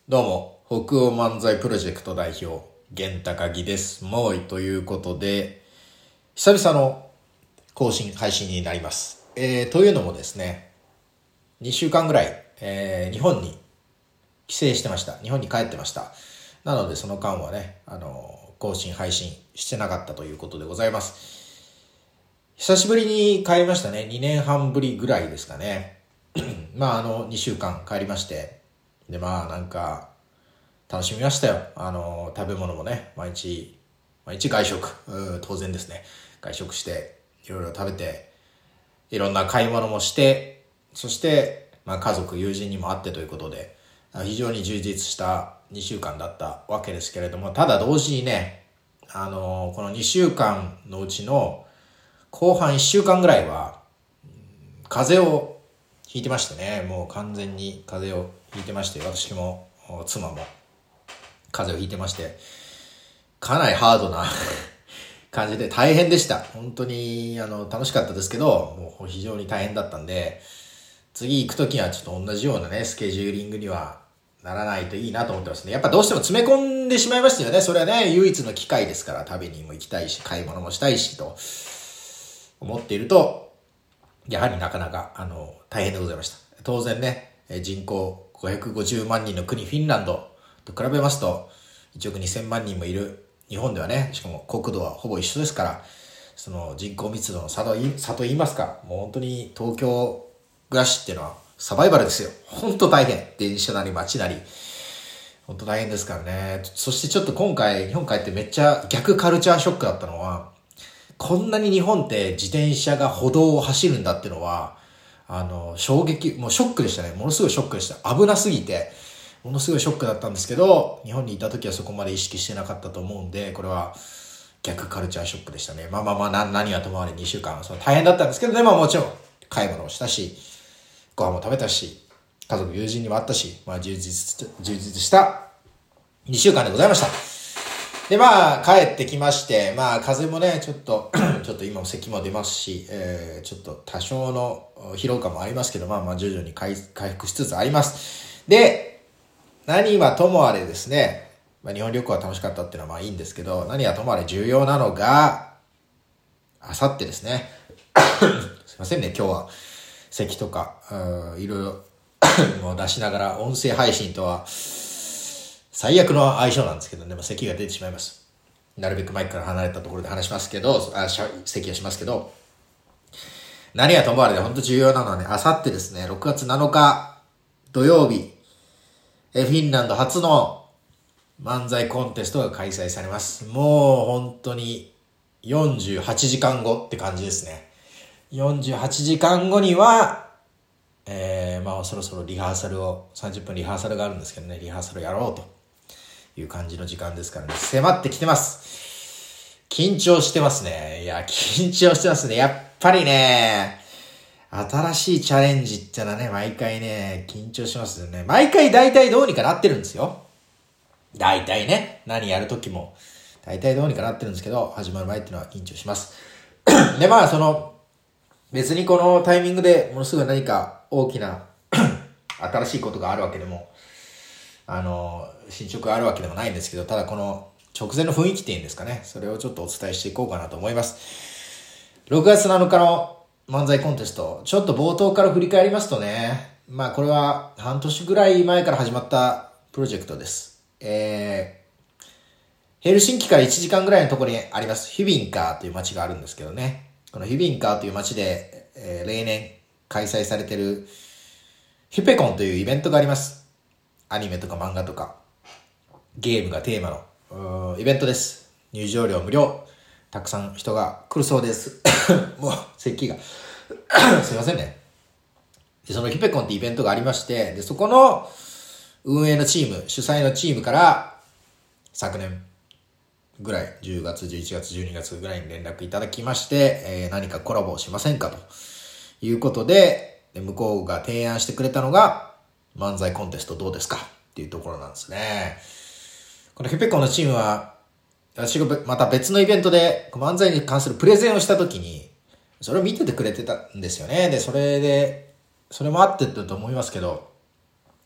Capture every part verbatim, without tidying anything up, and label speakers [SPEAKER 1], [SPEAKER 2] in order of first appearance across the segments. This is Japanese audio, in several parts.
[SPEAKER 1] どうも、北欧漫才プロジェクト代表、玄高木です。もういということで、久々の更新、配信になります。えー、というのもですね、にしゅうかんぐらい、えー、日本に帰省してました。日本に帰ってました。なので、その間はね、あの、更新、配信してなかったということでございます。久しぶりに帰りましたね。にねんはんぶりぐらいですかね。まあ、あの、にしゅうかん帰りまして、で、まあ、なんか、楽しみましたよ。あの、食べ物もね、毎日、毎日外食、当然ですね。外食して、いろいろ食べて、いろんな買い物もして、そして、まあ家族、友人にも会ってということで、非常に充実したにしゅうかんだったわけですけれども、ただ同時にね、あの、このにしゅうかんのうちの後半いっしゅうかんぐらいは、風邪をひいてましてね、もう完全に風邪をひいてまして、私も妻も風邪をひいてまして、かなりハードな感じで大変でした。本当に、あの、楽しかったですけど、もう非常に大変だったんで、次行くときはちょっと同じようなね、スケジューリングにはならないといいなと思ってますね。やっぱどうしても詰め込んでしまいましたよね。それはね、唯一の機会ですから、食べにも行きたいし、買い物もしたいし、と思っていると、やはりなかなか、あの、大変でございました。当然ね、人口ごひゃくごじゅうまんにんの国フィンランドと比べますと、いちおくにせんまんにんもいる日本ではね、しかも国土はほぼ一緒ですから、その人口密度の差と言い、差と言いますか、もう本当に東京暮らしっていうのはサバイバルですよ。本当大変。電車なり街なり。本当大変ですからね。そしてちょっと今回、日本帰ってめっちゃ逆カルチャーショックだったのは、こんなに日本って自転車が歩道を走るんだってのは、あの、衝撃、もうショックでしたね。ものすごいショックでした。危なすぎて、ものすごいショックだったんですけど、日本にいた時はそこまで意識してなかったと思うんで、これは逆カルチャーショックでしたね。まあまあまあ、な何はともあれにしゅうかん、その大変だったんですけどね、まあもちろん、買い物をしたし、ご飯も食べたし、家族、友人にも会ったし、まあ充実、充実したにしゅうかんでございました。で、まあ、帰ってきまして、まあ、風邪もね、ちょっと、ちょっと今も咳も出ますし、えー、ちょっと多少の疲労感もありますけど、まあまあ、徐々に回回復しつつあります。で、何はともあれですね、まあ、日本旅行は楽しかったっていうのはまあいいんですけど、何はともあれ重要なのが、あさってですね。すいませんね、今日は、咳とか、いろいろもう出しながら、音声配信とは、最悪の相性なんですけどね、まあ、咳が出てしまいます。なるべくマイクから離れたところで話しますけど、あ咳はしますけど、何はともあれで本当重要なのはね、あさってですね、ろくがつなのか土曜日、フィンランド初の漫才コンテストが開催されます。もう本当によんじゅうはちじかんごって感じですね。よんじゅうはちじかんごには、えー、まあそろそろリハーサルを、さんじゅっぷんリハーサルがあるんですけどね、リハーサルやろうという感じの時間ですからね、迫ってきてます。緊張してますね。いや、緊張してますね。やっぱりね、新しいチャレンジってのはね、毎回ね、緊張しますよね。毎回大体どうにかなってるんですよ。大体ね、何やるときも、大体どうにかなってるんですけど、始まる前っていうのは緊張します。で、まあ、その、別にこのタイミングでものすごい何か大きな新しいことがあるわけでも、あの、進捗があるわけでもないんですけど、ただこの直前の雰囲気っていうんですかね、それをちょっとお伝えしていこうかなと思います。ろくがつなのかの漫才コンテスト、ちょっと冒頭から振り返りますとね、まあこれは半年ぐらい前から始まったプロジェクトです。えー、ヘルシンキからいちじかんぐらいのところにあります、ヒュビンカーという街があるんですけどね、このヒュビンカーという街で、えー、例年開催されているヒュペコンというイベントがあります。アニメとか漫画とかゲームがテーマのイベントです。入場料無料。たくさん人が来るそうです。もう咳がすいませんね。で、そのヒペコンってイベントがありまして、で、そこの運営のチーム、主催のチームから昨年ぐらい、じゅうがつ、じゅういちがつ、じゅうにがつぐらいに連絡いただきまして、えー、何かコラボをしませんかということで、で向こうが提案してくれたのが漫才コンテストどうですかっていうところなんですね。このヒペコンのチームは、私がまた別のイベントで漫才に関するプレゼンをしたときに、それを見ててくれてたんですよね。で、それで、それもあってたと思いますけど、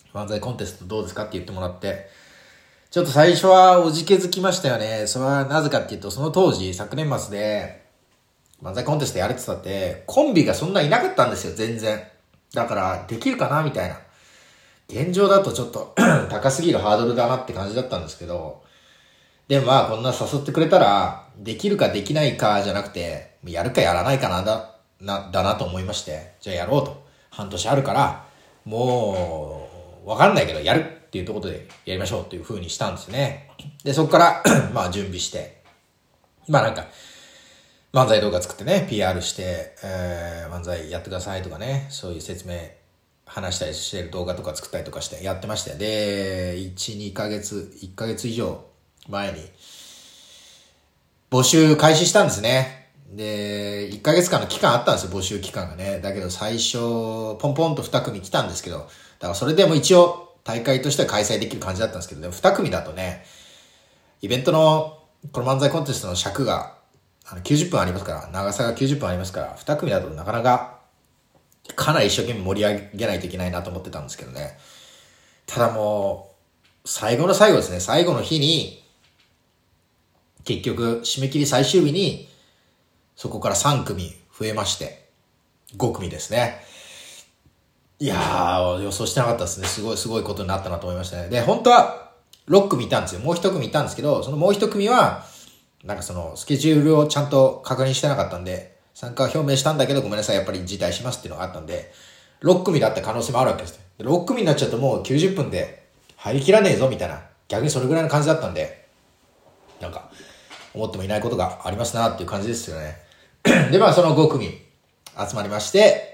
[SPEAKER 1] 漫才コンテストどうですかって言ってもらって、ちょっと最初はおじけづきましたよね。それはなぜかっていうと、その当時、昨年末で、漫才コンテストやるって言ったって、コンビがそんないなかったんですよ、全然。だから、できるかなみたいな。現状だとちょっと高すぎるハードルだなって感じだったんですけど、でもまあこんな誘ってくれたら、できるかできないかじゃなくて、やるかやらないかなだ、な、だなと思いまして、じゃあやろうと。半年あるから、もう、わかんないけどやるっていうところでやりましょうっていう風にしたんですね。で、そこからまあ準備して、まあなんか、漫才動画作ってね、ピーアール して、えー、漫才やってくださいとかね、そういう説明、話したりしてる動画とか作ったりとかしてやってましたよ。で、いち、にかげつ、いっかげつ以上前に、募集開始したんですね。で、いっかげつかんの期間あったんですよ、募集期間がね。だけど最初、ポンポンとに組来たんですけど、だからそれでも一応、大会としては開催できる感じだったんですけど、でもに組だとね、イベントの、この漫才コンテストの尺が、あのきゅうじゅっぷんありますから、長さがきゅうじゅっぷんありますから、に組だとなかなか、かなり一生懸命盛り上げないといけないなと思ってたんですけどね。ただもう、最後の最後ですね、最後の日に、結局、締め切り最終日に、そこからさん組増えまして、ご組ですね。いやー、予想してなかったですね。すごい、すごいことになったなと思いましたね。で、本当は、ろっ組いたんですよ。もういち組いたんですけど、そのもういち組は、なんかその、スケジュールをちゃんと確認してなかったんで、参加は表明したんだけど、ごめんなさい、やっぱり辞退しますっていうのがあったんで、ろっ組だった可能性もあるわけです。ろっ組になっちゃうともうきゅうじゅっぷんで入りきらねえぞ、みたいな。逆にそれぐらいの感じだったんで、なんか、思ってもいないことがありますなっていう感じですよね。で、まあそのご組集まりまして、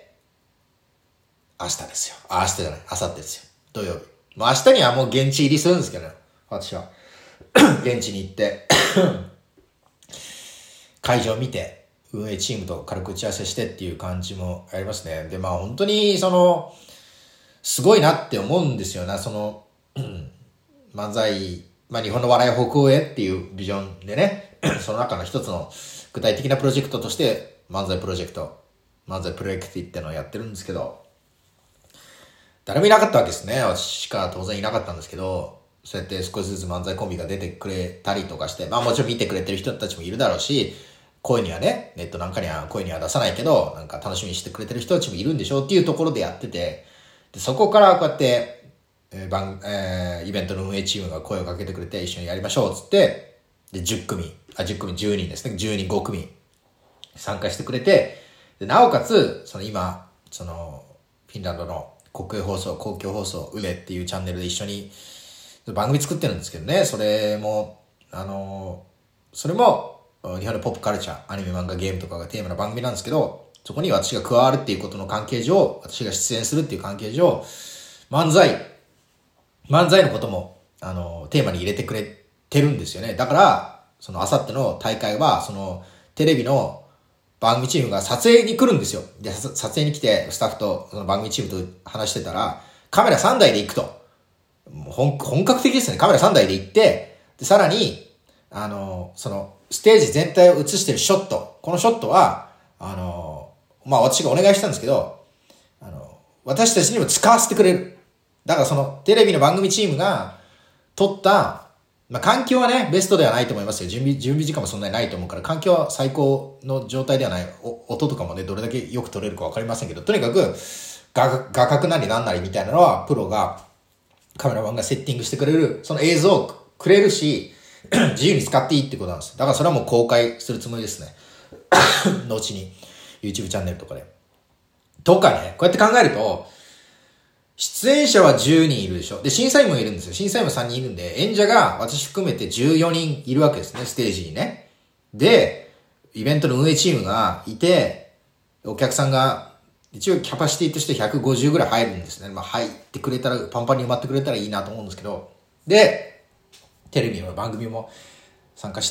[SPEAKER 1] 明日ですよ。あ、明日じゃない。明後日ですよ。土曜日。まあ明日にはもう現地入りするんですけどね。私は。現地に行って、会場を見て、運営チームと軽く打ち合わせしてっていう感じもありますね。で、まあ本当にその、すごいなって思うんですよな。その、漫才、まあ日本の笑いを北欧へっていうビジョンでね、その中の一つの具体的なプロジェクトとして、漫才プロジェクト、漫才プロジェクトってのをやってるんですけど、誰もいなかったわけですね。私しか当然いなかったんですけど、そうやって少しずつ漫才コンビが出てくれたりとかして、まあもちろん見てくれてる人たちもいるだろうし、声にはね、ネットなんかには声には出さないけど、なんか楽しみにしてくれてる人たちもいるんでしょうっていうところでやってて、でそこからこうやって、えー番えー、イベントの運営チームが声をかけてくれて一緒にやりましょうっつって、で、じゅっ組、あ、じゅっ組、じゅうにんですね。じゅうにんご組参加してくれて、でなおかつ、その今、その、フィンランドの国営放送、公共放送、ウレっていうチャンネルで一緒に番組作ってるんですけどね、それも、あの、それも、日本のポップカルチャー、アニメ、漫画、ゲームとかがテーマの番組なんですけど、そこに私が加わるっていうことの関係上、私が出演するっていう関係上、漫才、漫才のことも、あの、テーマに入れてくれてるんですよね。だから、その、あさっての大会は、その、テレビの番組チームが撮影に来るんですよ。で、撮影に来て、スタッフと、その番組チームと話してたら、カメラさんだいで行くと。本, 本格的ですね。カメラさんだいで行って、で、さらに、あの、その、ステージ全体を映してるショット。このショットは、あの、まあ、私がお願いしたんですけど、あの、私たちにも使わせてくれる。だからその、テレビの番組チームが撮った、まあ、環境はね、ベストではないと思いますよ。準備、準備時間もそんなにないと思うから、環境は最高の状態ではない。お音とかもね、どれだけよく撮れるかわかりませんけど、とにかく、画、画角なりなんなりみたいなのは、プロが、カメラマンがセッティングしてくれる、その映像をくれるし、自由に使っていいってことなんです。だからそれはもう公開するつもりですね。後に、YouTube チャンネルとかで。とかね、こうやって考えると、出演者はじゅうにんいるでしょ。で、審査員もいるんですよ。審査員もさんにんいるんで、演者が私含めてじゅうよにんいるわけですね、ステージにね。で、イベントの運営チームがいて、お客さんが、一応キャパシティとしてひゃくごじゅうぐらい入るんですね。まあ入ってくれたら、パンパンに埋まってくれたらいいなと思うんですけど。で、テレビの番組も参加して、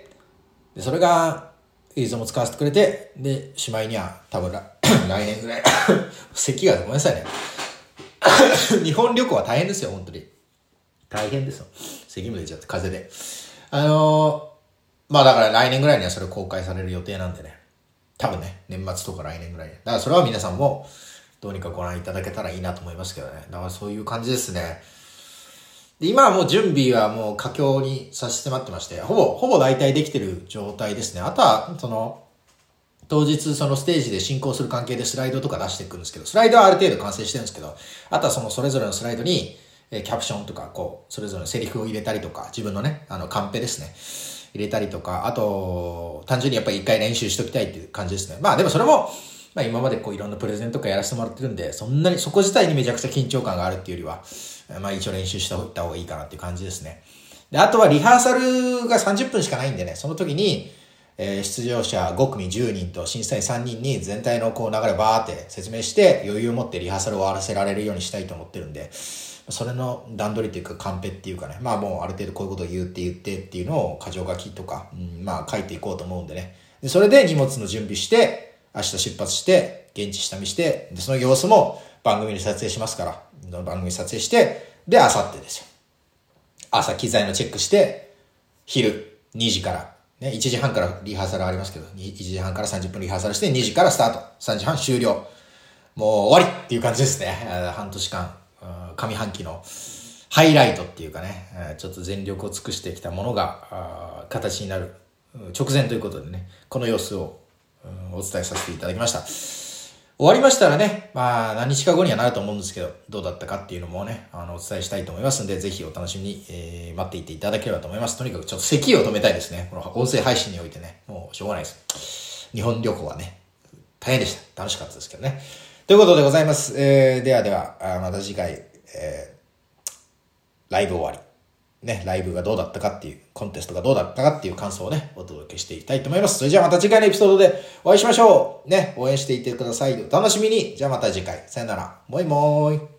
[SPEAKER 1] で、それが映像も使わせてくれて、で、しまいには多分来年ぐらい、咳がごめんなさいね。日本旅行は大変ですよ、本当に。大変ですよ。咳も出ちゃって、風邪で。あのー、まあだから来年ぐらいにはそれ公開される予定なんでね。多分ね、年末とか来年ぐらいに。だからそれは皆さんもどうにかご覧いただけたらいいなと思いますけどね。だからそういう感じですね。で、今はもう準備はもう佳境に差し迫ってまして、ほぼ、ほぼ大体できてる状態ですね。あとは、その、当日そのステージで進行する関係でスライドとか出していくんですけど、スライドはある程度完成してるんですけど、あとはそのそれぞれのスライドに、えー、キャプションとか、こう、それぞれのセリフを入れたりとか、自分のね、あの、カンペですね。入れたりとか、あと、単純にやっぱり一回練習しときたいっていう感じですね。まあでもそれも、まあ今までこういろんなプレゼンとかやらせてもらってるんで、そんなにそこ自体にめちゃくちゃ緊張感があるっていうよりは、まあ一応練習しておいた方がいいかなっていう感じですね。で、あとはリハーサルがさんじゅっぷんしかないんでね、その時に、えー、出場者ごくみじゅうにんと審査員さんにんに全体のこう流れをバーって説明して余裕を持ってリハーサルを終わらせられるようにしたいと思ってるんで、それの段取りっていうかカンペっていうかね、まあもうある程度こういうことを言って言ってっていうのを箇条書きとか、うん、まあ書いていこうと思うんでね。で、それで荷物の準備して、明日出発して、現地下見して、で、その様子も番組に撮影しますから、番組撮影して、で、明後日ですよ。朝機材のチェックして、昼にじから、ね、いちじはんからリハーサルありますけど、いちじはんからさんじゅっぷんリハーサルして、にじからスタート。さんじはん終了。もう終わりっていう感じですね。半年間、上半期のハイライトっていうかね、ちょっと全力を尽くしてきたものが、形になる直前ということでね、この様子をお伝えさせていただきました。終わりましたらね、まあ何日か後にはなると思うんですけど、どうだったかっていうのもね、あの、お伝えしたいと思いますので、ぜひお楽しみに、えー、待っていていただければと思います。とにかくちょっと咳を止めたいですね。この音声配信においてね、もうしょうがないです。日本旅行はね、大変でした。楽しかったですけどね。ということでございます。えー、ではでは、また次回、えー、ライブ終わり。ね、ライブがどうだったかっていう、コンテストがどうだったかっていう感想をね、お届けしていきたいと思います。それじゃあまた次回のエピソードでお会いしましょう。ね、応援していてください。お楽しみに。じゃあまた次回。さよなら。もいもーい。